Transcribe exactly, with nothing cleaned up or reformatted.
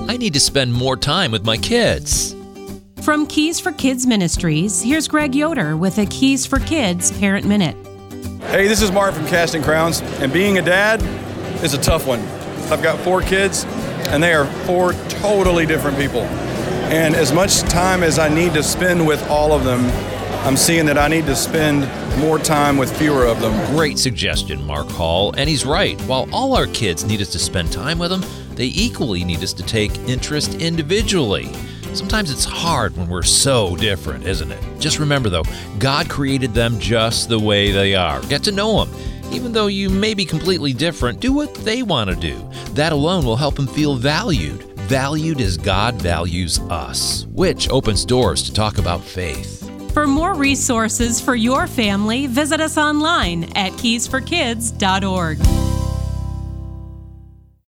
I need to spend more time with my kids. From Keys for Kids Ministries, here's Greg Yoder with a Keys for Kids Parent Minute. Hey, this is Mark from Casting Crowns, and being a dad is a tough one. I've got four kids, and they are four totally different people. And as much time as I need to spend with all of them, I'm seeing that I need to spend more time with fewer of them. Great suggestion, Mark Hall. And he's right. While all our kids need us to spend time with them, they equally need us to take interest individually. Sometimes it's hard when we're so different, isn't it? Just remember, though, God created them just the way they are. Get to know them. Even though you may be completely different, do what they want to do. That alone will help them feel valued. Valued as God values us, which opens doors to talk about faith. For more resources for your family, visit us online at keys for kids dot org.